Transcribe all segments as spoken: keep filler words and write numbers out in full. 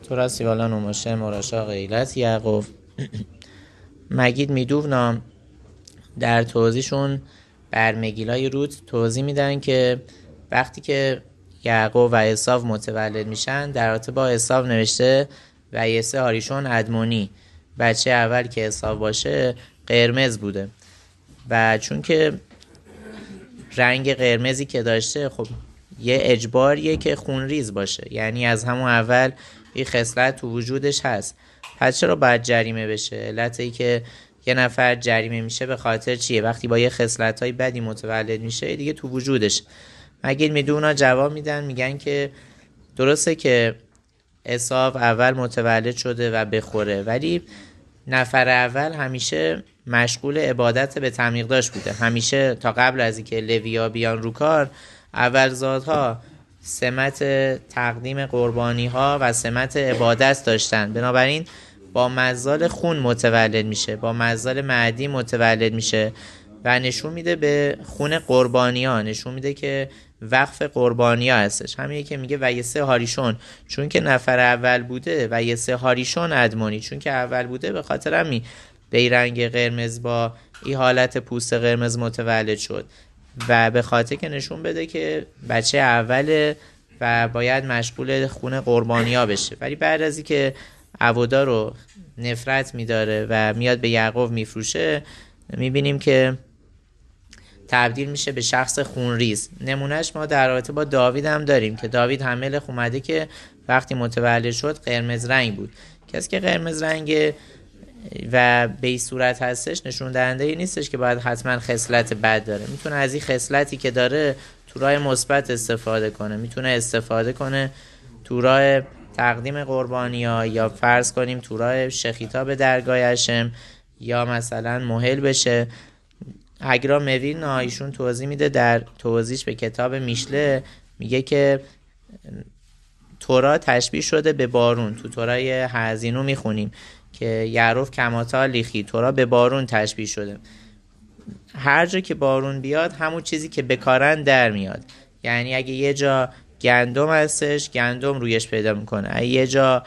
Tora sivalan u Moshe morasha غیلت یعقوب. مگید میدوونا در توضیحشون بر مگیلای رود توضیح میدن که وقتی که یعقوب و عیساو متولد میشن، در رابطه با عیساو نوشته و یسه هاریشون ادمونی، بچه اول که عیساو باشه قرمز بوده و چون که رنگ قرمزی که داشته خب یه اجباریه که خونریز باشه، یعنی از همون اول این خصلت تو وجودش هست. پس چرا باید جریمه بشه؟ علت ای که یه نفر جریمه میشه به خاطر چیه؟ وقتی با یه خصلت‌های بدی متولد میشه دیگه تو وجودش. مگه میدونا جواب میدن، میگن که درسته که عیساو اول متولد شده و بخوره، ولی نفر اول همیشه مشغول عبادت به تمیقداش بوده. همیشه تا قبل از اینکه لویا بیان رو کار، اولزادها سمت تقدیم قربانی ها و سمت عبادت داشتن. بنابراین با مزال خون متولد میشه، با مزال معدی متولد میشه و نشون میده به خون قربانی ها، نشون میده که وقف قربانی ها هستش. همینه که میگه و یسه هاریشون، چون که نفر اول بوده، و یسه هاریشون ادمونی، چون که اول بوده به خاطر همین به رنگ قرمز با این حالت پوست قرمز متولد شد و به خاطر که نشون بده که بچه اوله و باید مشغول خون قربانی ها بشه. ولی بعد از این که عبودا رو نفرت میداره و میاد به یعقوب میفروشه، میبینیم که تبدیل میشه به شخص خونریز. نمونهش ما در رابطه با داوید هم داریم که داوید حمل اومده که وقتی متولد شد قرمز رنگ بود. کسی که قرمز رنگ و به این صورت هستش نشون دهنده ای نیستش که باید حتما خصلت بد داره. میتونه از این خصلتی که داره تو راه مثبت استفاده کنه، میتونه استفاده کنه تو راه تقدیم قربانی ها، یا فرض کنیم تو راه شخیتا به درگاه هشم، یا مثلا مهل بشه. اگرا موین ایشون توضیح میده در توضیحش به کتاب میشله، میگه که تورا تشبیه شده به بارون. تو تورای هزینو میخونیم که یعروف کماتا لیخی، تورا به بارون تشبیه شده. هر جا که بارون بیاد همون چیزی که بکارن در میاد. یعنی اگه یه جا گندم هستش، گندم رویش پیدا میکنه. اگه یه جا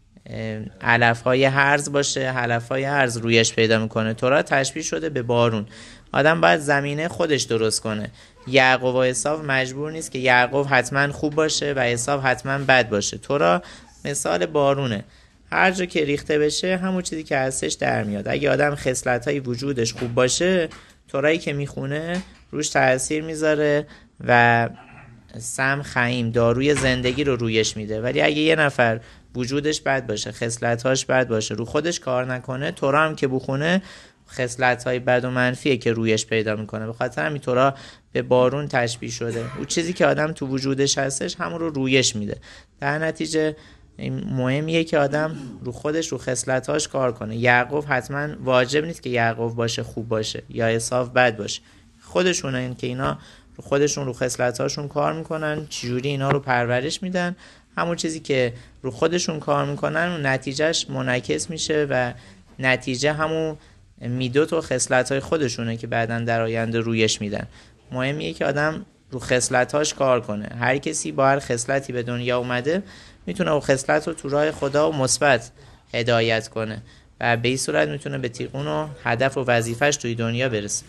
علفهای هرز باشه، علفهای هرز رویش پیدا میکنه. تورا تشبیه شده به بارون. آدم باید زمینه خودش درست کنه. یعقوب و عیساو مجبور نیست که یعقوب حتما خوب باشه و عیساو حتما بد باشه. تورا مثال بارونه، هر جا که ریخته بشه همون چیزی که هستش در میاد. اگه آدم خصلت‌های وجودش خوب باشه، تورایی که میخونه روش تأثیر میذاره و سم خیم، داروی زندگی رو رویش میده. ولی اگه یه نفر وجودش بد باشه، خصلت‌هاش بد باشه، رو خودش کار نکنه، تورا هم که بخونه خصلت‌های بد و منفیه که رویش پیدا میکنه. به خاطر همین تورا به بارون تشبیه شده. اون چیزی که آدم تو وجودش هستش همون رو رویش میده. در نتیجه مهمیه که آدم رو خودش، رو خصلت‌هاش کار کنه. یعقوب حتما واجب نیست که یعقوب باشه خوب باشه یا عیساو بد باشه. خودشونه این که اینا رو خودشون، رو خصلت‌هاشون کار میکنن، چجوری اینا رو پرورش میدن. همون چیزی که رو خودشون کار میکنن و نتیجهش منعکس میشه و نتیجه همون میدوت و خصلت‌های خودشونه که بعداً در آینده رویش میدن. مهمیه که آدم رو خصلت‌هاش کار کنه. هر کسی با هر خصلتی به دنیا اومده میتونه اون خصلت رو تو راه خدا و مثبت هدایت کنه و به این صورت میتونه به تیغون و هدف و وظیفه‌اش توی دنیا برسه.